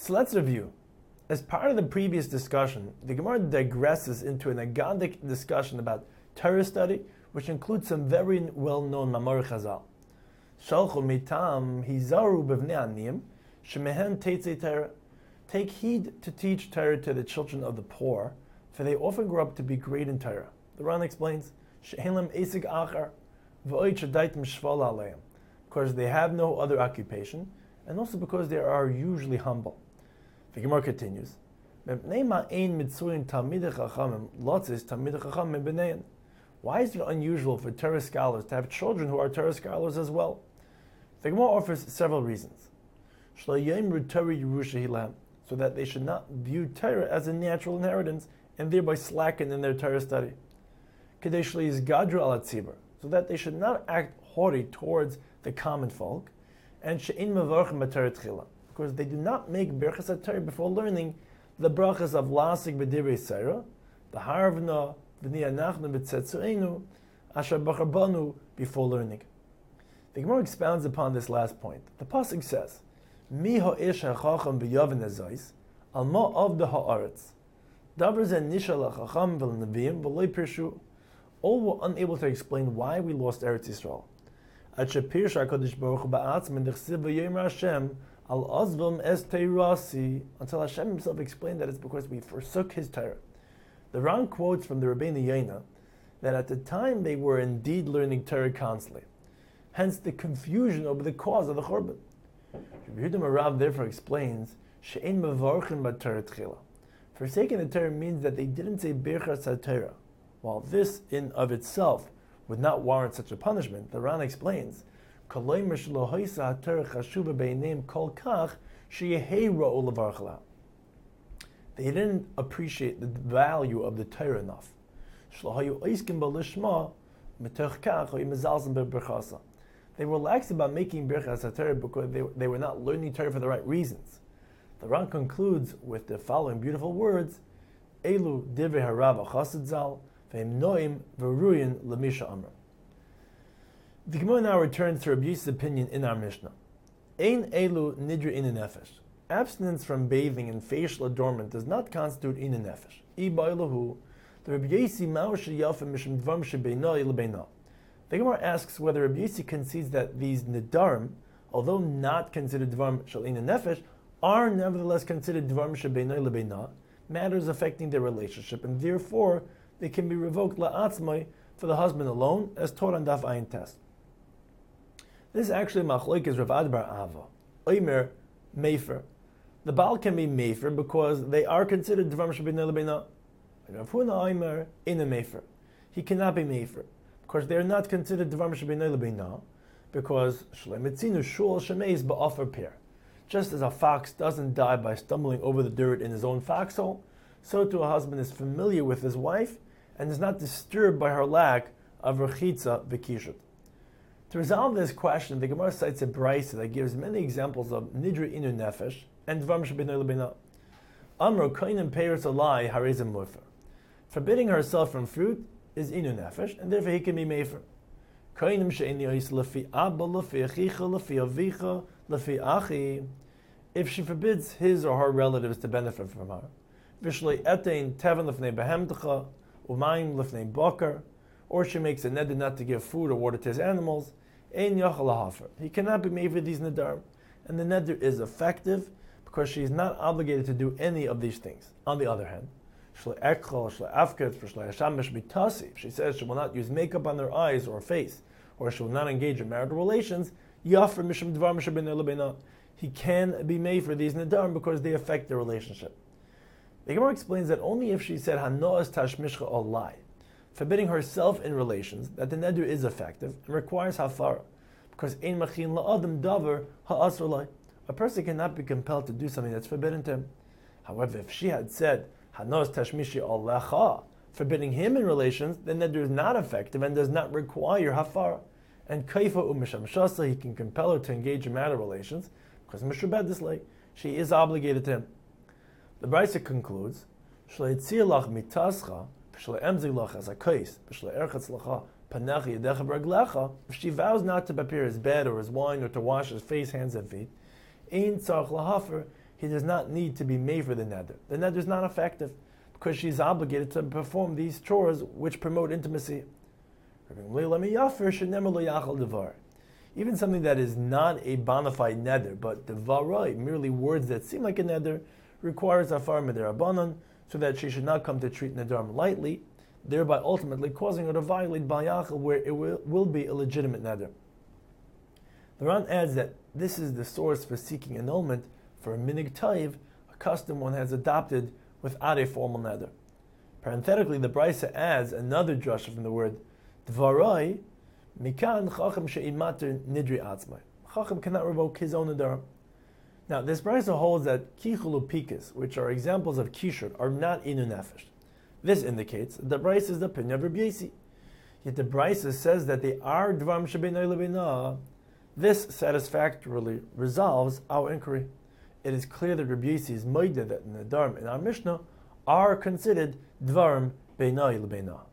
So let's review. As part of the previous discussion, the Gemara digresses into an agadic discussion about Torah study, which includes some very well-known Mamor Chazal. Shalchu mitam hizaru b'vnei aniyim shemehen teitzei Torah. Take heed to teach Torah to the children of the poor, for they often grow up to be great in Torah. The Ran explains, she'elam esig achar v'oid shadaitim shval aleim, because they have no other occupation, and also because they are usually humble. The Gemara continues, why is it unusual for Torah scholars to have children who are Torah scholars as well? The Gemara offers several reasons. So that they should not view Torah as a natural inheritance and thereby slacken in their Torah study. So that they should not act haughty towards the common folk, and because they do not make Birchas HaTorah before learning the brachas of Lasik B'divrei Seira, the Harvna, V'ni Anachnu B'tzetzuenu, Asher Bachar Banu, before learning. The Gemara expounds upon this last point. The pasuk says, Mi ha'esh ha'chacham b'yavin azayis, al ma avda ha'aretz. Davar zen nisha la'chacham v'l'neviim v'loi pirshu. All were unable to explain why we lost Eretz Yisrael. At shepirsha HaKadosh Baruch Hu ba'atzm and d'chsiv v'yomer Hashem, al azvam es teirasi, until Hashem himself explained that it's because we forsook his Torah. The Ran quotes from the Rabbeinu Yonah that at the time they were indeed learning Torah constantly. Hence the confusion over the cause of the Churban. Rabbi Yehuda Marav therefore explains, she'ein mevarchin b'Torah tchila. Forsaking the Torah means that they didn't say Birchas HaTorah. While this in of itself would not warrant such a punishment, the Ran explains, they didn't appreciate the value of the Torah enough. They were lax about making Birchas HaTorah because they were not learning Torah for the right reasons. The Ran concludes with the following beautiful words, Elu divrei harav chassid zal, ve'im noim v'ruyin l'misha amr. The Gemara now returns to Rabbi Yosef's opinion in our Mishnah. Ein elu nidra ina nefesh. Abstinence from bathing and facial adornment does not constitute ina nefesh. I ba'elahu, the Rabbi Yosef ma'or sheyafa mishum dvarim shebeina ilbeina. The Gemara asks whether Rabbi Yosef concedes that these nidarim, although not considered dvarim shel ina nefesh, are nevertheless considered dvarim shebeina ilbeina, matters affecting their relationship, and therefore they can be revoked la'atzmai for the husband alone, as taught on Daf Ayin Test. This is actually machlokes Rav Adbar Ava. Omer Mefer. The Baal can be Mefer because they are considered Dvarim Shebeina Lebeina. Rav Huna Omer Ina Mefer. He cannot be Mefer because they are not considered Dvarim Shebeina Lebeina because Shleimitzinu Shul Shemeis Ba'ofer Per. Just as a fox doesn't die by stumbling over the dirt in his own foxhole, so too a husband is familiar with his wife and is not disturbed by her lack of Rechitza V'Kishut. To resolve this question, the Gemara cites a brayso that gives many examples of Nidra Inu Nefesh and Dvarim Shebeina Lebeina. Amro Koinim Peiros Alai Harezim Mufer. Forbidding herself from fruit is Inu Nefesh, and therefore he can be Mefer. Koinim She'eni Ois Lefi Abba Lefi Achicha Lefi Avicha Lefi Achi. If she forbids his or her relatives to benefit from her, Vishlei Etein Teven Lefnei Behemtecha Umayim Lefnei Boker, or she makes a neder not to give food or water to his animals, Ein Yachal Hafer. He cannot be made for these neder, and the neder is effective because she is not obligated to do any of these things. On the other hand, if she says she will not use makeup on her eyes or face, or she will not engage in marital relations, he can be made for these nedarim because they affect the relationship. The Gemara explains that only if she said Hanoas Tashmishcha Olai, forbidding herself in relations, that the neder is effective and requires hafara, because ein machin la'adam davar ha'asr lai. A person cannot be compelled to do something that's forbidden to him. However, if she had said Hanos tashmishi alecha, forbidding him in relations, then neder is not effective and does not require hafara. And kaifa umisham shasa, he can compel her to engage in marital relations because mishubed this like she is obligated to him. The Brisa concludes, Shleitzilach mitascha. If she vows not to prepare his bed or his wine or to wash his face, hands, and feet, he he does not need to be made for the neder. The neder is not effective because she's obligated to perform these chores which promote intimacy. Even something that is not a bona fide neder, but devarai, merely words that seem like a neder, requires afar midirabanan, so that she should not come to treat nedarim lightly, thereby ultimately causing her to violate Bal Yachal, where it will be a legitimate neder. The Ran adds that this is the source for seeking annulment for a minig taiv, a custom one has adopted without a formal neder. Parenthetically, the Brisa adds another drasha from the word dvarai, mikan chacham she'imater nidri atzmai. Chacham cannot revoke his own nedarim. Now, this Brisa holds that kichul upikas, which are examples of kishur, are not inu nefesh. This indicates that the Brisa is the opinion of Rabbi Yossi. Yet the Brisa says that they are dvarim shebeinai lebeinah. This satisfactorily resolves our inquiry. It is clear that Rabbi Yossi is moided that nedarim in our Mishnah are considered dvarim beinai lebeinah.